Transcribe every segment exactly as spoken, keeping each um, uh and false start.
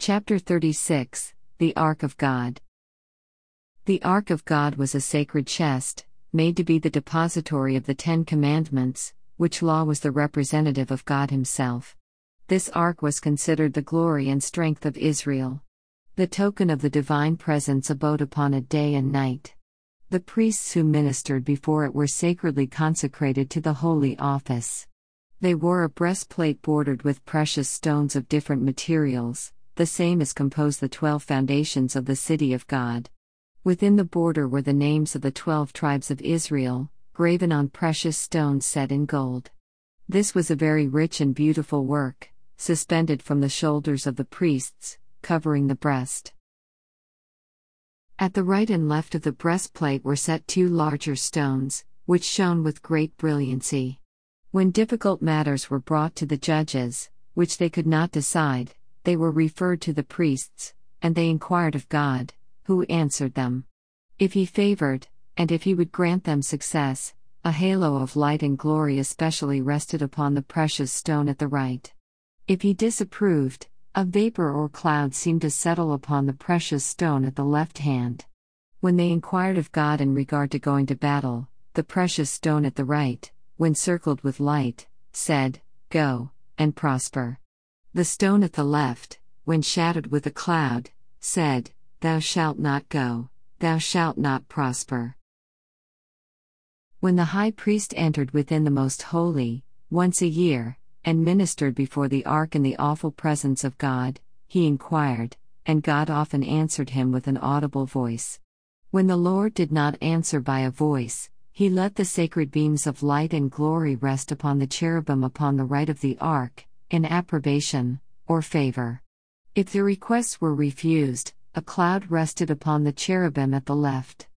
Chapter thirty-six, The Ark of God. The Ark of God was a sacred chest, made to be the depository of the Ten Commandments, which law was the representative of God Himself. This ark was considered the glory and strength of Israel. The token of the divine presence abode upon it day and night. The priests who ministered before it were sacredly consecrated to the holy office. They wore a breastplate bordered with precious stones of different materials, the same as compose the twelve foundations of the city of God. Within the border were the names of the twelve tribes of Israel, graven on precious stones set in gold. This was a very rich and beautiful work, suspended from the shoulders of the priests, covering the breast. At the right and left of the breastplate were set two larger stones, which shone with great brilliancy. When difficult matters were brought to the judges, which they could not decide, they were referred to the priests, and they inquired of God, who answered them. If He favored, and if He would grant them success, a halo of light and glory especially rested upon the precious stone at the right. If He disapproved, a vapor or cloud seemed to settle upon the precious stone at the left hand. When they inquired of God in regard to going to battle, the precious stone at the right, when circled with light, said, "Go, and prosper." The stone at the left, when shadowed with a cloud, said, "Thou shalt not go, thou shalt not prosper." When the high priest entered within the most holy, once a year, and ministered before the ark in the awful presence of God, he inquired, and God often answered him with an audible voice. When the Lord did not answer by a voice, He let the sacred beams of light and glory rest upon the cherubim upon the right of the ark, in approbation, or favor. If the requests were refused, a cloud rested upon the cherubim at the left.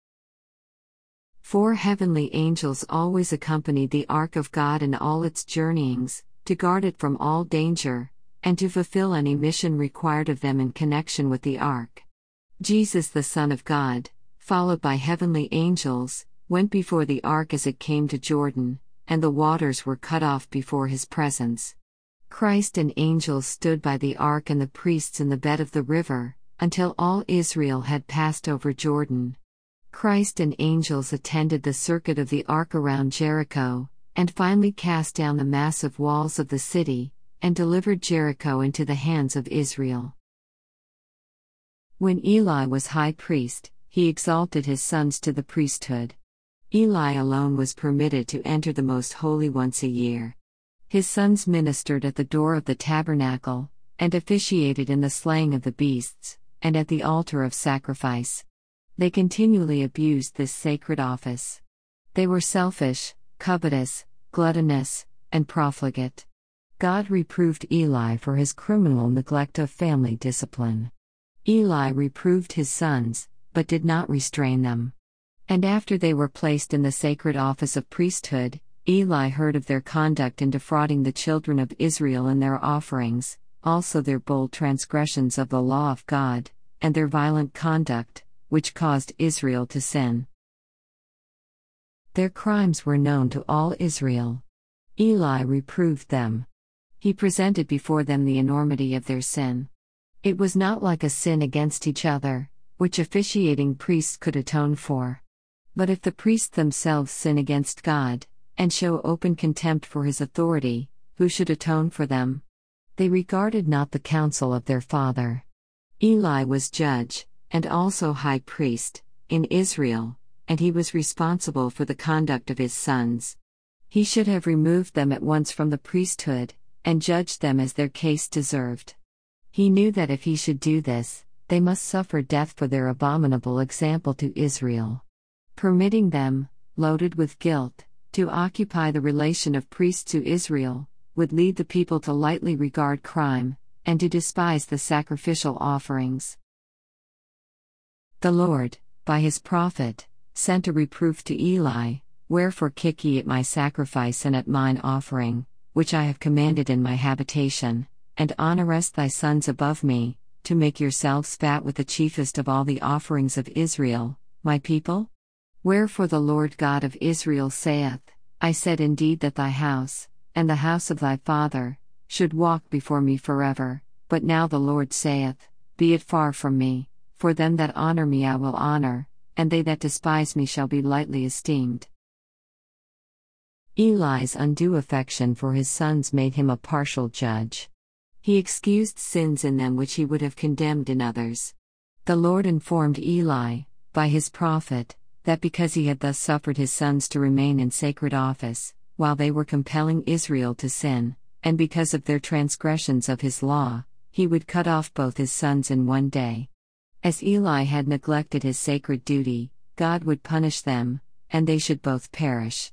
Four heavenly angels always accompanied the ark of God in all its journeyings, to guard it from all danger, and to fulfill any mission required of them in connection with the ark. Jesus the Son of God, followed by heavenly angels, went before the ark as it came to Jordan, and the waters were cut off before His presence. Christ and angels stood by the ark and the priests in the bed of the river, until all Israel had passed over Jordan. Christ and angels attended the circuit of the ark around Jericho, and finally cast down the massive walls of the city, and delivered Jericho into the hands of Israel. When Eli was high priest, he exalted his sons to the priesthood. Eli alone was permitted to enter the most holy once a year. His sons ministered at the door of the tabernacle, and officiated in the slaying of the beasts, and at the altar of sacrifice. They continually abused this sacred office. They were selfish, covetous, gluttonous, and profligate. God reproved Eli for his criminal neglect of family discipline. Eli reproved his sons, but did not restrain them. And after they were placed in the sacred office of priesthood, Eli heard of their conduct in defrauding the children of Israel in their offerings, also their bold transgressions of the law of God, and their violent conduct, which caused Israel to sin. Their crimes were known to all Israel. Eli reproved them. He presented before them the enormity of their sin. It was not like a sin against each other, which officiating priests could atone for. But if the priests themselves sin against God, and show open contempt for His authority, who should atone for them? They regarded not the counsel of their father. Eli was judge, and also high priest, in Israel, and he was responsible for the conduct of his sons. He should have removed them at once from the priesthood, and judged them as their case deserved. He knew that if he should do this, they must suffer death for their abominable example to Israel. Permitting them, loaded with guilt, to occupy the relation of priests to Israel, would lead the people to lightly regard crime, and to despise the sacrificial offerings. The Lord, by His prophet, sent a reproof to Eli, "Wherefore kick ye at my sacrifice and at mine offering, which I have commanded in my habitation, and honorest thy sons above me, to make yourselves fat with the chiefest of all the offerings of Israel, my people? Wherefore the Lord God of Israel saith, I said indeed that thy house, and the house of thy father, should walk before me forever, But now the Lord saith, Be it far from me, for them that honor me I will honor, and they that despise me shall be lightly esteemed. Eli's undue affection for his sons made him a partial judge. He excused sins in them which he would have condemned in others. The Lord informed Eli, by his prophet, that because he had thus suffered his sons to remain in sacred office, while they were compelling Israel to sin, and because of their transgressions of his law, he would cut off both his sons in one day. As Eli had neglected his sacred duty, God would punish them, and they should both perish.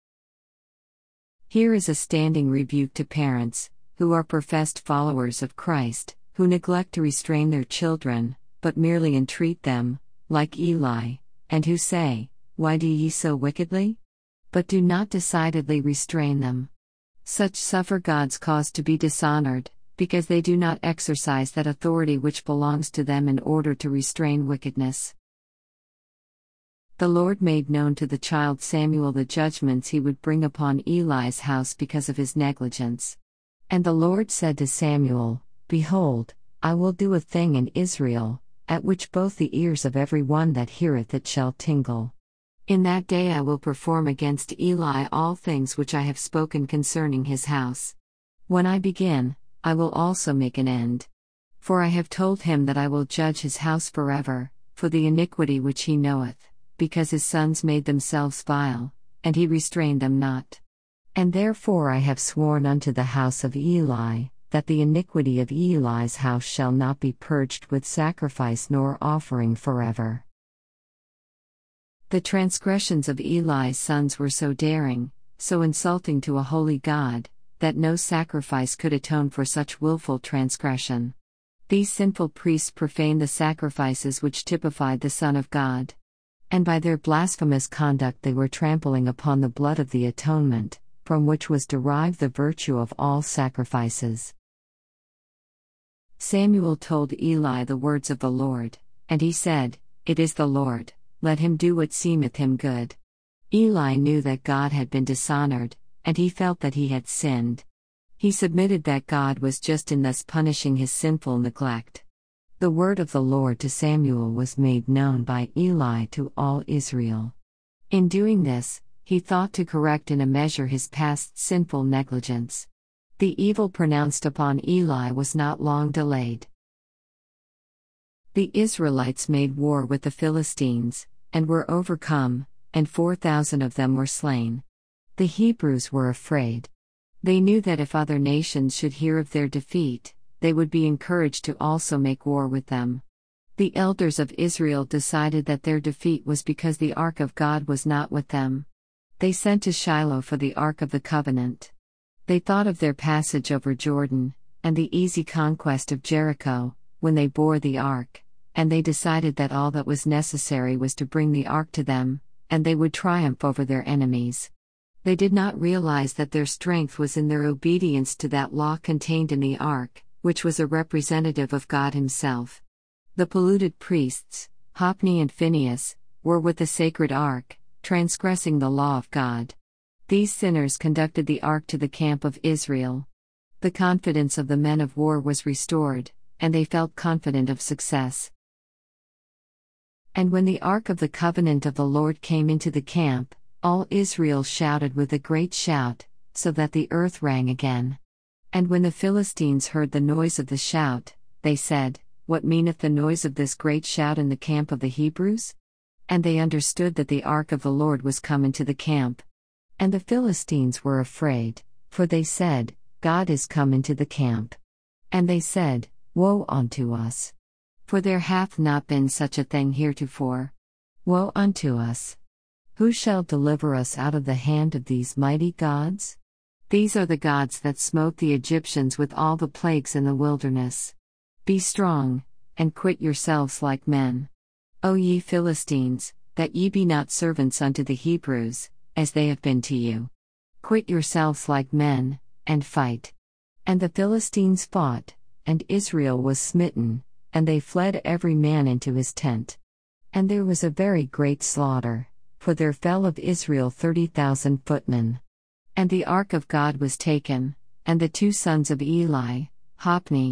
Here is a standing rebuke to parents, who are professed followers of Christ, who neglect to restrain their children, but merely entreat them, like Eli, and who say, Why do ye so wickedly? But do not decidedly restrain them. Such suffer God's cause to be dishonored, because they do not exercise that authority which belongs to them in order to restrain wickedness. The Lord made known to the child Samuel the judgments he would bring upon Eli's house because of his negligence. And the Lord said to Samuel, Behold, I will do a thing in Israel, at which both the ears of every one that heareth it shall tingle. In that day I will perform against Eli all things which I have spoken concerning his house. When I begin, I will also make an end. For I have told him that I will judge his house forever, for the iniquity which he knoweth, because his sons made themselves vile, and he restrained them not. And therefore I have sworn unto the house of Eli, that the iniquity of Eli's house shall not be purged with sacrifice nor offering forever. The transgressions of Eli's sons were so daring, so insulting to a holy God, that no sacrifice could atone for such willful transgression. These sinful priests profaned the sacrifices which typified the Son of God. And by their blasphemous conduct they were trampling upon the blood of the atonement, from which was derived the virtue of all sacrifices. Samuel told Eli the words of the Lord, and he said, It is the Lord, let him do what seemeth him good. Eli knew that God had been dishonored, and he felt that he had sinned. He submitted that God was just in thus punishing his sinful neglect. The word of the Lord to Samuel was made known by Eli to all Israel. In doing this, he thought to correct in a measure his past sinful negligence. The evil pronounced upon Eli was not long delayed. The Israelites made war with the Philistines, and were overcome, and four thousand of them were slain. The Hebrews were afraid. They knew that if other nations should hear of their defeat, they would be encouraged to also make war with them. The elders of Israel decided that their defeat was because the ark of God was not with them. They sent to Shiloh for the ark of the covenant. They thought of their passage over Jordan, and the easy conquest of Jericho, when they bore the ark, and they decided that all that was necessary was to bring the ark to them, and they would triumph over their enemies. They did not realize that their strength was in their obedience to that law contained in the ark, which was a representative of God Himself. The polluted priests, Hophni and Phinehas, were with the sacred ark, transgressing the law of God. These sinners conducted the ark to the camp of Israel. The confidence of the men of war was restored, and they felt confident of success. And when the ark of the covenant of the Lord came into the camp, all Israel shouted with a great shout, so that the earth rang again. And when the Philistines heard the noise of the shout, they said, What meaneth the noise of this great shout in the camp of the Hebrews? And they understood that the ark of the Lord was come into the camp. And the Philistines were afraid, for they said, God is come into the camp. And they said, Woe unto us! For there hath not been such a thing heretofore. Woe unto us! Who shall deliver us out of the hand of these mighty gods? These are the gods that smote the Egyptians with all the plagues in the wilderness. Be strong, and quit yourselves like men. O ye Philistines, that ye be not servants unto the Hebrews, as they have been to you. Quit yourselves like men, and fight. And the Philistines fought, and Israel was smitten, and they fled every man into his tent. And there was a very great slaughter, for there fell of Israel thirty thousand footmen. And the ark of God was taken, and the two sons of Eli, Hophni,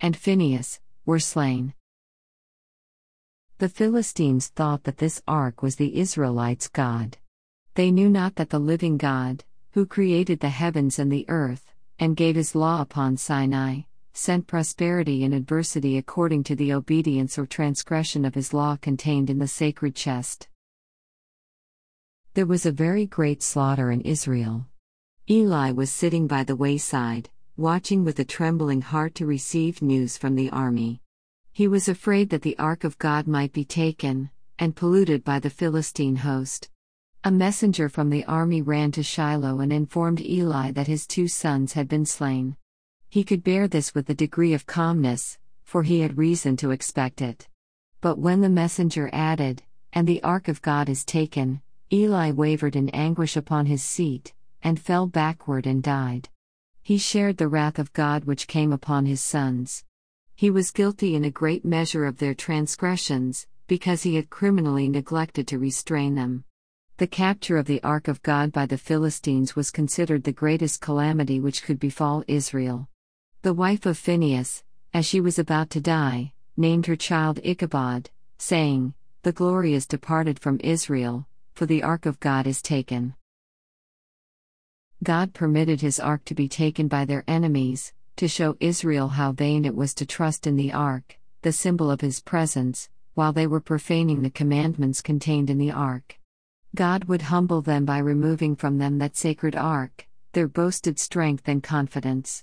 and Phinehas, were slain. The Philistines thought that this ark was the Israelites' God. They knew not that the living God, who created the heavens and the earth, and gave his law upon Sinai, sent prosperity in adversity according to the obedience or transgression of his law contained in the sacred chest. There was a very great slaughter in Israel. Eli was sitting by the wayside, watching with a trembling heart to receive news from the army. He was afraid that the ark of God might be taken, and polluted by the Philistine host. A messenger from the army ran to Shiloh and informed Eli that his two sons had been slain. He could bear this with a degree of calmness, for he had reason to expect it. But when the messenger added, "And the ark of God is taken," Eli wavered in anguish upon his seat, and fell backward and died. He shared the wrath of God which came upon his sons. He was guilty in a great measure of their transgressions, because he had criminally neglected to restrain them. The capture of the ark of God by the Philistines was considered the greatest calamity which could befall Israel. The wife of Phinehas, as she was about to die, named her child Ichabod, saying, "The glory is departed from Israel, for the ark of God is taken." God permitted his ark to be taken by their enemies, to show Israel how vain it was to trust in the ark, the symbol of his presence, while they were profaning the commandments contained in the ark. God would humble them by removing from them that sacred ark, their boasted strength and confidence.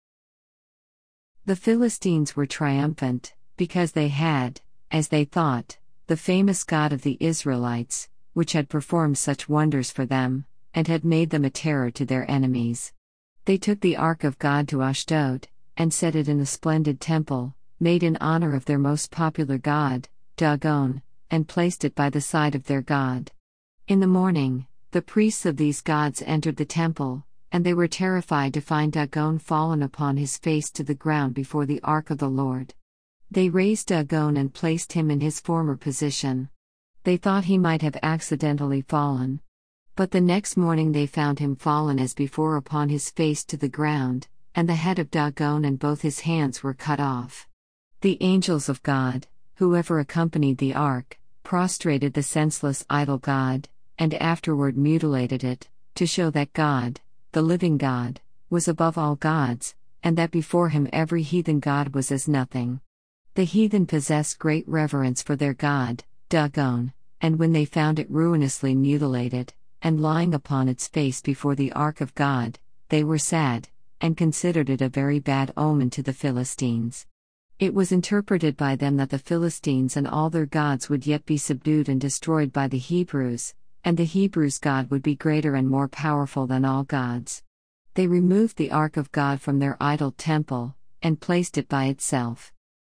The Philistines were triumphant, because they had, as they thought, the famous God of the Israelites, which had performed such wonders for them, and had made them a terror to their enemies. They took the ark of God to Ashdod, and set it in a splendid temple, made in honor of their most popular god, Dagon, and placed it by the side of their God. In the morning, the priests of these gods entered the temple, and they were terrified to find Dagon fallen upon his face to the ground before the ark of the Lord. They raised Dagon and placed him in his former position. They thought he might have accidentally fallen. But the next morning they found him fallen as before upon his face to the ground, and the head of Dagon and both his hands were cut off. The angels of God, whoever accompanied the ark, prostrated the senseless idol god, and afterward mutilated it, to show that God, the living God, was above all gods, and that before him every heathen god was as nothing. The heathen possessed great reverence for their god, Dagon, and when they found it ruinously mutilated, and lying upon its face before the ark of God, they were sad, and considered it a very bad omen to the Philistines. It was interpreted by them that the Philistines and all their gods would yet be subdued and destroyed by the Hebrews, and the Hebrews' God would be greater and more powerful than all gods. They removed the ark of God from their idol temple, and placed it by itself.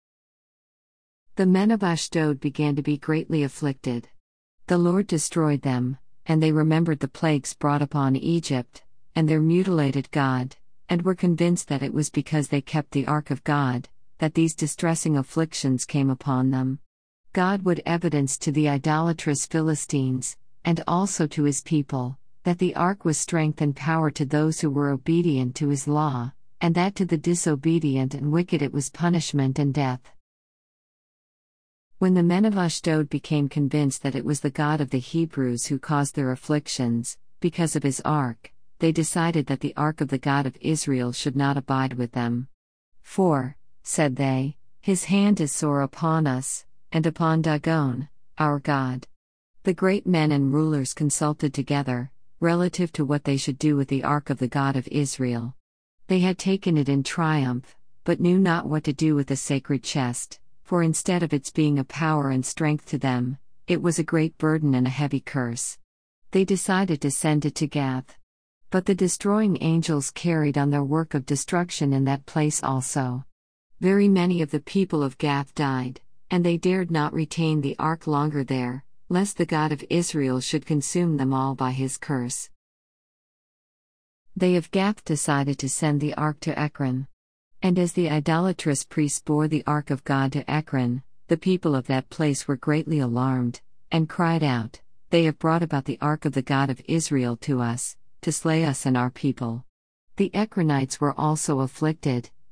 The men of Ashdod began to be greatly afflicted. The Lord destroyed them, and they remembered the plagues brought upon Egypt, and their mutilated God, and were convinced that it was because they kept the ark of God, that these distressing afflictions came upon them. God would evidence to the idolatrous Philistines, and also to his people, that the ark was strength and power to those who were obedient to his law, and that to the disobedient and wicked it was punishment and death. When the men of Ashdod became convinced that it was the God of the Hebrews who caused their afflictions, because of his ark, they decided that the ark of the God of Israel should not abide with them. For, said they, his hand is sore upon us, and upon Dagon, our God. The great men and rulers consulted together, relative to what they should do with the ark of the God of Israel. They had taken it in triumph, but knew not what to do with the sacred chest, for instead of its being a power and strength to them, it was a great burden and a heavy curse. They decided to send it to Gath. But the destroying angels carried on their work of destruction in that place also. Very many of the people of Gath died, and they dared not retain the ark longer there, lest the God of Israel should consume them all by his curse. They of Gath decided to send the ark to Ekron. And as the idolatrous priests bore the ark of God to Ekron, the people of that place were greatly alarmed, and cried out, "They have brought about the ark of the God of Israel to us, to slay us and our people." The Ekronites were also afflicted,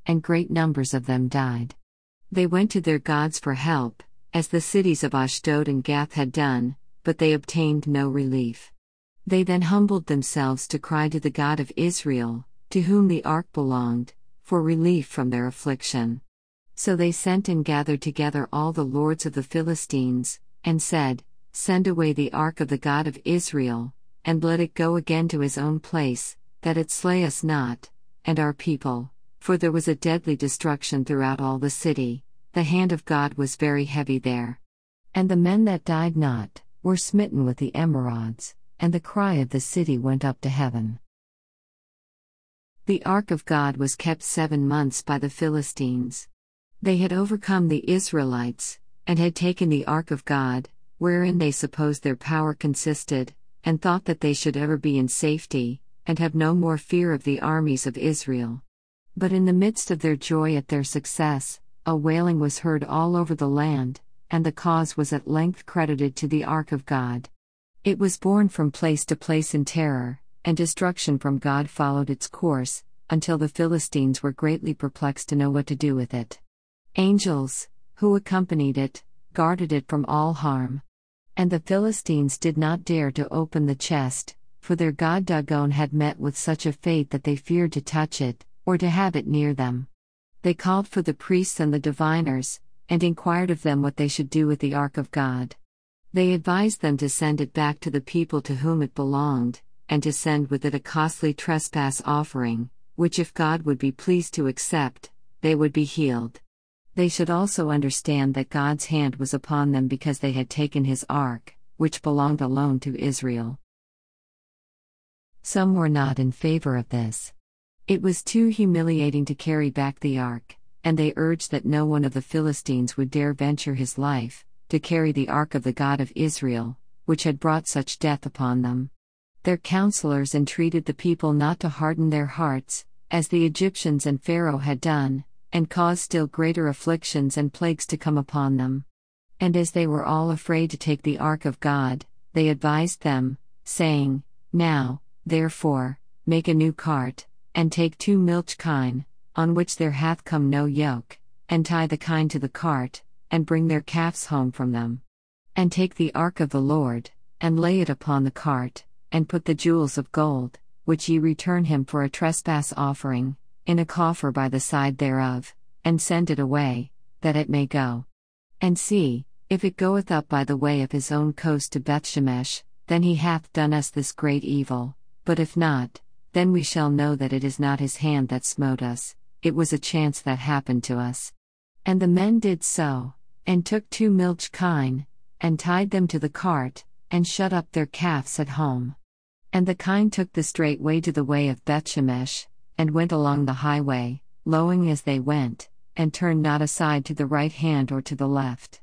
and great numbers of them died. They went to their gods for help, as the cities of Ashdod and Gath had done, but they obtained no relief. They then humbled themselves to cry to the God of Israel, to whom the ark belonged, for relief from their affliction. So they sent and gathered together all the lords of the Philistines, and said, Send away the ark of the God of Israel, and let it go again to his own place, that it slay us not, and our people, for there was a deadly destruction throughout all the city, the hand of God was very heavy there. And the men that died not, were smitten with the emerods, and the cry of the city went up to heaven. The ark of God was kept seven months by the Philistines. They had overcome the Israelites, and had taken the ark of God, wherein they supposed their power consisted, and thought that they should ever be in safety, and have no more fear of the armies of Israel. But in the midst of their joy at their success, a wailing was heard all over the land, and the cause was at length credited to the ark of God. It was borne from place to place in terror, and destruction from God followed its course, until the Philistines were greatly perplexed to know what to do with it. Angels, who accompanied it, guarded it from all harm. And the Philistines did not dare to open the chest, for their god Dagon had met with such a fate that they feared to touch it, or to have it near them. They called for the priests and the diviners, and inquired of them what they should do with the ark of God. They advised them to send it back to the people to whom it belonged, and to send with it a costly trespass offering, which if God would be pleased to accept, they would be healed. They should also understand that God's hand was upon them because they had taken his ark, which belonged alone to Israel. Some were not in favor of this. It was too humiliating to carry back the ark, and they urged that no one of the Philistines would dare venture his life to carry the ark of the God of Israel, which had brought such death upon them. Their counselors entreated the people not to harden their hearts, as the Egyptians and Pharaoh had done, and cause still greater afflictions and plagues to come upon them. And as they were all afraid to take the ark of God, they advised them, saying, Now, therefore, make a new cart, and take two milch kine, on which there hath come no yoke, and tie the kine to the cart, and bring their calves home from them. And take the ark of the Lord, and lay it upon the cart, and put the jewels of gold, which ye return him for a trespass offering, in a coffer by the side thereof, and send it away, that it may go. And see, if it goeth up by the way of his own coast to Bethshemesh, then he hath done us this great evil, but if not, then we shall know that it is not his hand that smote us, it was a chance that happened to us. And the men did so, and took two milch kine, and tied them to the cart, and shut up their calves at home. And the kine took the straight way to the way of Bethshemesh, and went along the highway, lowing as they went, and turned not aside to the right hand or to the left.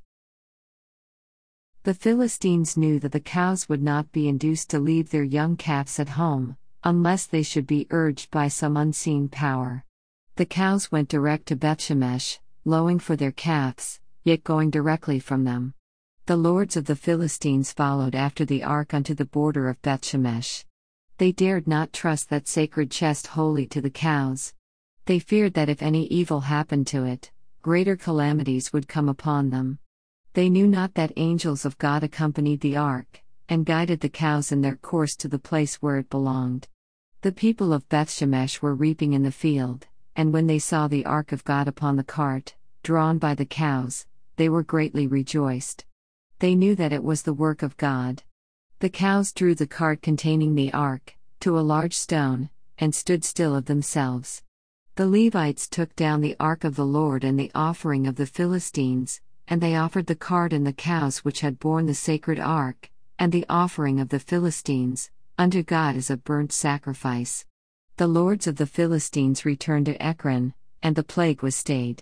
The Philistines knew that the cows would not be induced to leave their young calves at home, unless they should be urged by some unseen power. The cows went direct to Bethshemesh, lowing for their calves, yet going directly from them. The lords of the Philistines followed after the ark unto the border of Bethshemesh. They dared not trust that sacred chest wholly to the cows. They feared that if any evil happened to it, greater calamities would come upon them. They knew not that angels of God accompanied the ark, and guided the cows in their course to the place where it belonged. The people of Bethshemesh were reaping in the field, and when they saw the ark of God upon the cart, drawn by the cows, they were greatly rejoiced. They knew that it was the work of God. The cows drew the cart containing the ark, to a large stone, and stood still of themselves. The Levites took down the ark of the Lord and the offering of the Philistines, and they offered the cart and the cows which had borne the sacred ark, and the offering of the Philistines, unto God as a burnt sacrifice. The lords of the Philistines returned to Ekron, and the plague was stayed.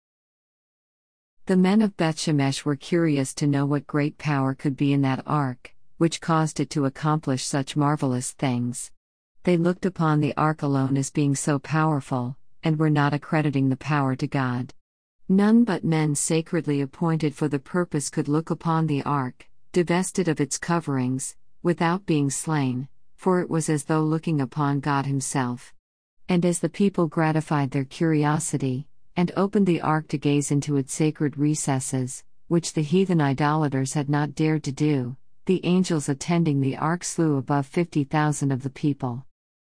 The men of Bethshemesh were curious to know what great power could be in that ark, which caused it to accomplish such marvelous things. They looked upon the ark alone as being so powerful, and were not accrediting the power to God. None but men sacredly appointed for the purpose could look upon the ark, divested of its coverings, without being slain, for it was as though looking upon God himself. And as the people gratified their curiosity, and opened the ark to gaze into its sacred recesses, which the heathen idolaters had not dared to do, the angels attending the ark slew above fifty thousand of the people.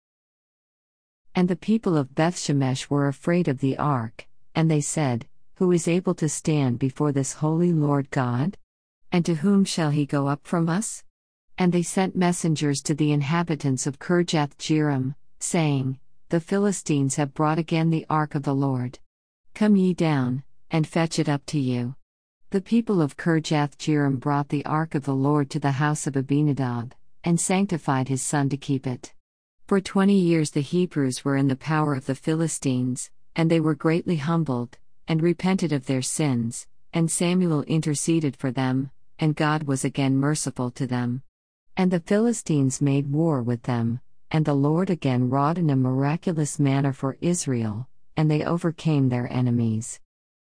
And the people of Bethshemesh were afraid of the ark, and they said, Who is able to stand before this holy Lord God? And to whom shall he go up from us? And they sent messengers to the inhabitants of Kirjath-jearim, saying, The Philistines have brought again the ark of the Lord. Come ye down, and fetch it up to you. The people of Kirjath-jearim brought the ark of the Lord to the house of Abinadab, and sanctified his son to keep it. For twenty years the Hebrews were in the power of the Philistines, and they were greatly humbled, and repented of their sins, and Samuel interceded for them, and God was again merciful to them. And the Philistines made war with them, and the Lord again wrought in a miraculous manner for Israel, and they overcame their enemies.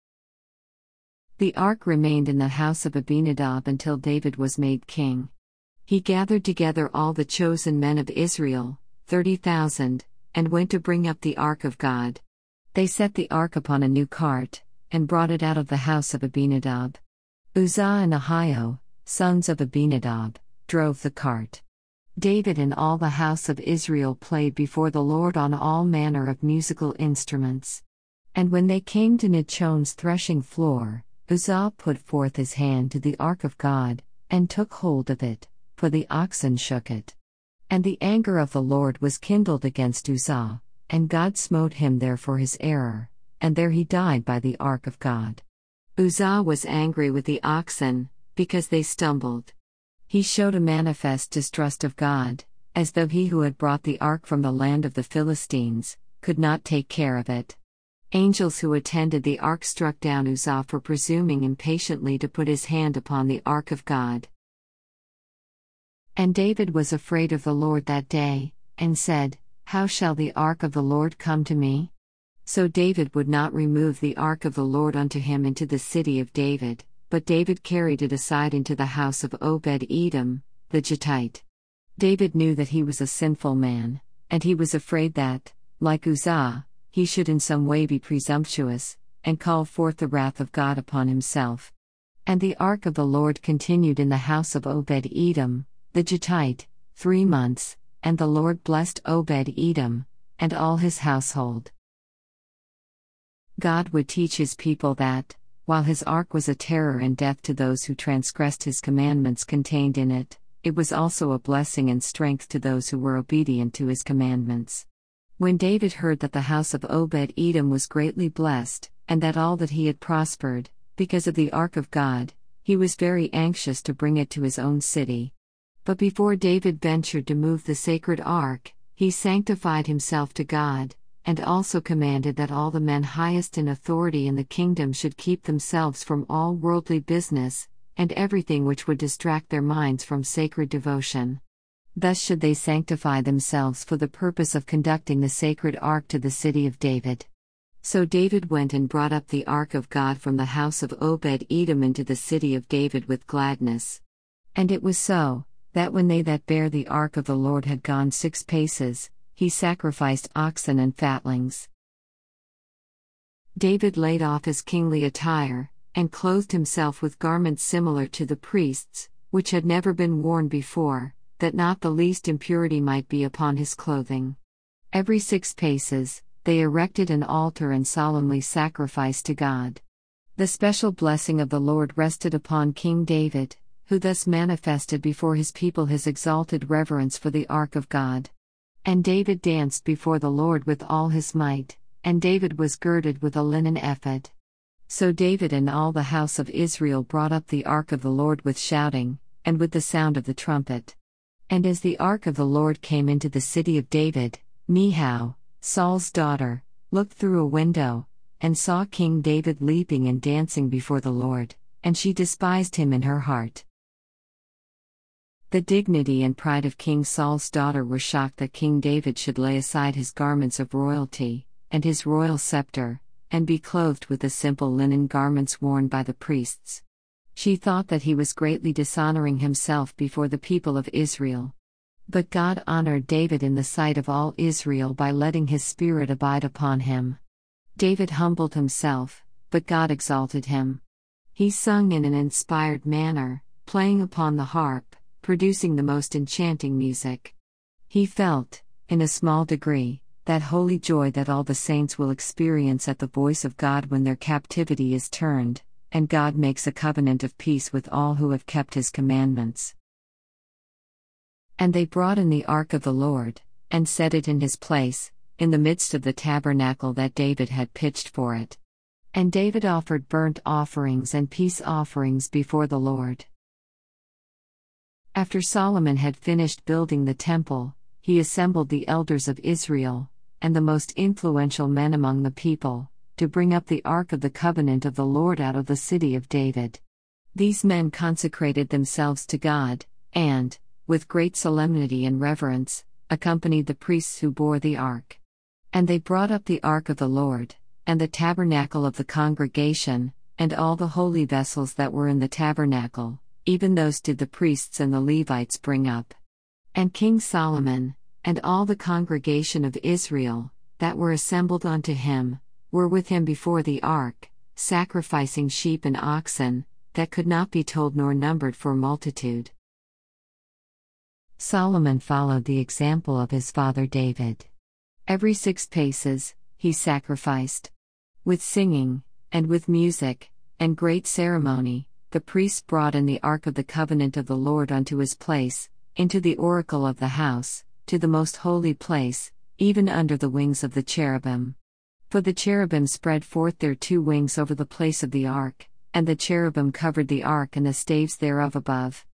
The ark remained in the house of Abinadab until David was made king. He gathered together all the chosen men of Israel, thirty thousand, and went to bring up the ark of God. They set the ark upon a new cart, and brought it out of the house of Abinadab. Uzzah and Ahio, sons of Abinadab, drove the cart. David and all the house of Israel played before the Lord on all manner of musical instruments. And when they came to Nachon's threshing floor, Uzzah put forth his hand to the ark of God, and took hold of it, for the oxen shook it. And the anger of the Lord was kindled against Uzzah, and God smote him there for his error, and there he died by the ark of God. Uzzah was angry with the oxen, because they stumbled. He showed a manifest distrust of God, as though he who had brought the ark from the land of the Philistines could not take care of it. Angels who attended the ark struck down Uzzah for presuming impatiently to put his hand upon the ark of God. And David was afraid of the Lord that day, and said, How shall the ark of the Lord come to me? So David would not remove the ark of the Lord unto him into the city of David, but David carried it aside into the house of Obed-Edom, the Gittite. David knew that he was a sinful man, and he was afraid that, like Uzzah, he should in some way be presumptuous, and call forth the wrath of God upon himself. And the ark of the Lord continued in the house of Obed-Edom, the Gittite, three months, and the Lord blessed Obed-Edom, and all his household. God would teach his people that, while his ark was a terror and death to those who transgressed his commandments contained in it, it was also a blessing and strength to those who were obedient to his commandments. When David heard that the house of Obed-Edom was greatly blessed, and that all that he had prospered, because of the ark of God, he was very anxious to bring it to his own city. But before David ventured to move the sacred ark, he sanctified himself to God, and also commanded that all the men highest in authority in the kingdom should keep themselves from all worldly business, and everything which would distract their minds from sacred devotion. Thus should they sanctify themselves for the purpose of conducting the sacred ark to the city of David. So David went and brought up the ark of God from the house of Obed-Edom into the city of David with gladness. And it was so, that when they that bare the ark of the Lord had gone six paces, he sacrificed oxen and fatlings. David laid off his kingly attire, and clothed himself with garments similar to the priests, which had never been worn before, that not the least impurity might be upon his clothing. Every six paces, they erected an altar and solemnly sacrificed to God. The special blessing of the Lord rested upon King David, who thus manifested before his people his exalted reverence for the ark of God. And David danced before the Lord with all his might, and David was girded with a linen ephod. So David and all the house of Israel brought up the ark of the Lord with shouting, and with the sound of the trumpet. And as the ark of the Lord came into the city of David, Michal, Saul's daughter, looked through a window, and saw King David leaping and dancing before the Lord, and she despised him in her heart. The dignity and pride of King Saul's daughter were shocked that King David should lay aside his garments of royalty, and his royal scepter, and be clothed with the simple linen garments worn by the priests. She thought that he was greatly dishonoring himself before the people of Israel. But God honored David in the sight of all Israel by letting his spirit abide upon him. David humbled himself, but God exalted him. He sung in an inspired manner, playing upon the harp, producing the most enchanting music. He felt, in a small degree, that holy joy that all the saints will experience at the voice of God when their captivity is turned, and God makes a covenant of peace with all who have kept His commandments. And they brought in the ark of the Lord, and set it in his place, in the midst of the tabernacle that David had pitched for it. And David offered burnt offerings and peace offerings before the Lord. After Solomon had finished building the temple, he assembled the elders of Israel, and the most influential men among the people, to bring up the ark of the covenant of the Lord out of the city of David. These men consecrated themselves to God, and, with great solemnity and reverence, accompanied the priests who bore the ark. And they brought up the ark of the Lord, and the tabernacle of the congregation, and all the holy vessels that were in the tabernacle, even those did the priests and the Levites bring up. And King Solomon, and all the congregation of Israel, that were assembled unto him, were with him before the ark, sacrificing sheep and oxen, that could not be told nor numbered for multitude. Solomon followed the example of his father David. Every six paces, he sacrificed. With singing, and with music, and great ceremony, the priests brought in the ark of the covenant of the Lord unto his place, into the oracle of the house, to the most holy place, even under the wings of the cherubim. For the cherubim spread forth their two wings over the place of the ark, and the cherubim covered the ark and the staves thereof above.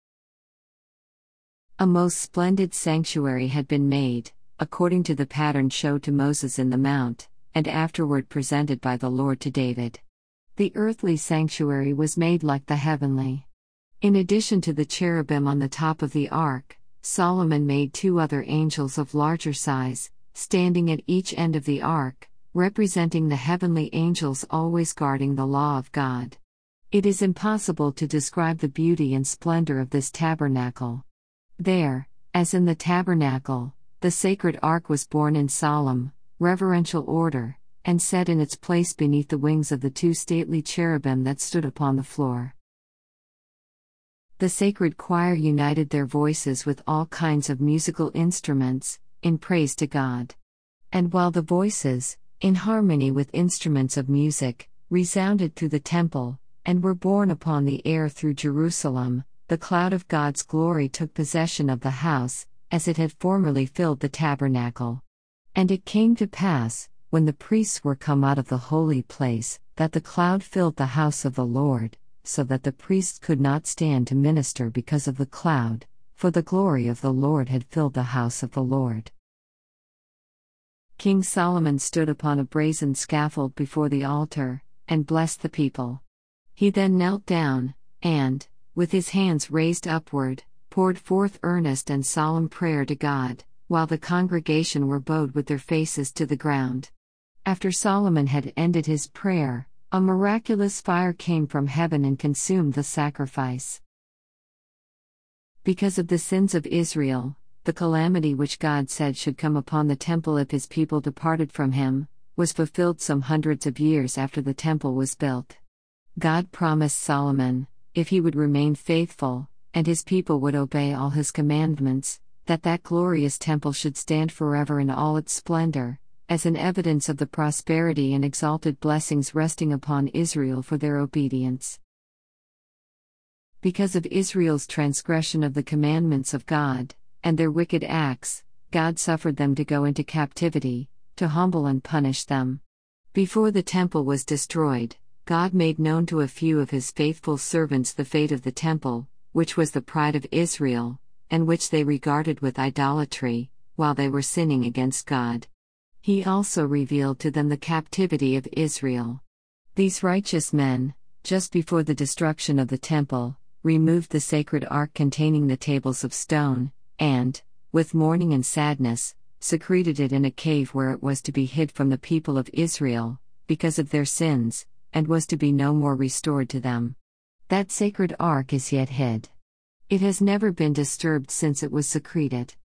A most splendid sanctuary had been made, according to the pattern showed to Moses in the mount, and afterward presented by the Lord to David. The earthly sanctuary was made like the heavenly. In addition to the cherubim on the top of the ark, Solomon made two other angels of larger size, standing at each end of the ark, representing the heavenly angels always guarding the law of God. It is impossible to describe the beauty and splendor of this tabernacle. There, as in the tabernacle, the sacred ark was borne in solemn, reverential order, and set in its place beneath the wings of the two stately cherubim that stood upon the floor. The sacred choir united their voices with all kinds of musical instruments, in praise to God. And while the voices, in harmony with instruments of music, resounded through the temple, and were borne upon the air through Jerusalem, the cloud of God's glory took possession of the house, as it had formerly filled the tabernacle. And it came to pass, when the priests were come out of the holy place, that the cloud filled the house of the Lord, so that the priests could not stand to minister because of the cloud, for the glory of the Lord had filled the house of the Lord. King Solomon stood upon a brazen scaffold before the altar, and blessed the people. He then knelt down, and, with his hands raised upward, poured forth earnest and solemn prayer to God, while the congregation were bowed with their faces to the ground. After Solomon had ended his prayer, a miraculous fire came from heaven and consumed the sacrifice. Because of the sins of Israel, the calamity which God said should come upon the temple if his people departed from him, was fulfilled some hundreds of years after the temple was built. God promised Solomon, if he would remain faithful, and his people would obey all his commandments, that that glorious temple should stand forever in all its splendor, as an evidence of the prosperity and exalted blessings resting upon Israel for their obedience. Because of Israel's transgression of the commandments of God, and their wicked acts, God suffered them to go into captivity, to humble and punish them. Before the temple was destroyed, God made known to a few of his faithful servants the fate of the temple, which was the pride of Israel, and which they regarded with idolatry, while they were sinning against God. He also revealed to them the captivity of Israel. These righteous men, just before the destruction of the temple, removed the sacred ark containing the tables of stone, and, with mourning and sadness, secreted it in a cave where it was to be hid from the people of Israel, because of their sins, and was to be no more restored to them. That sacred ark is yet hid. It has never been disturbed since it was secreted.